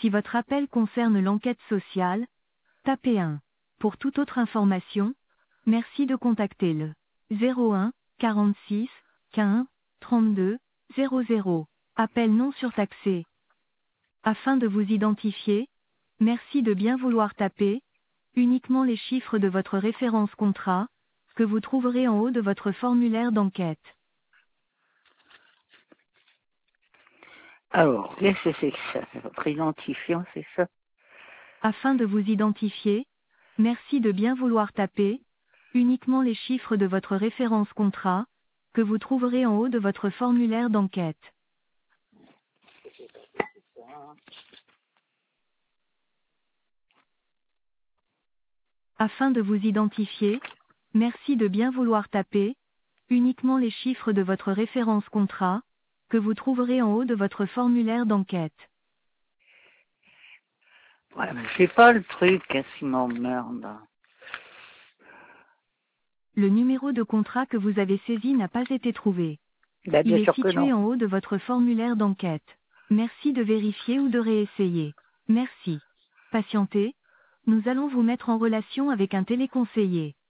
Si votre appel concerne l'enquête sociale, tapez 1. Pour toute autre information, merci de contacter le 01 46 15 32 00. Appel non surtaxé. Afin de vous identifier, merci de bien vouloir taper uniquement les chiffres de votre référence contrat, que vous trouverez en haut de votre formulaire d'enquête. Alors, qu'est-ce que c'est que ça? Votre identifiant, c'est ça? Afin de vous identifier, merci de bien vouloir taper uniquement les chiffres de votre référence contrat, que vous trouverez en haut de votre formulaire d'enquête. Afin de vous identifier, merci de bien vouloir taper uniquement les chiffres de votre référence contrat, que vous trouverez en haut de votre formulaire d'enquête. Ouais, mais c'est pas le truc, qu'est-ce qui m'emmerde. Le numéro de contrat que vous avez saisi n'a pas été trouvé. Bah, Il bien est sûr que situé non. en haut de votre formulaire d'enquête. Merci de vérifier ou de réessayer. Merci. Patientez. Nous allons vous mettre en relation avec un téléconseiller.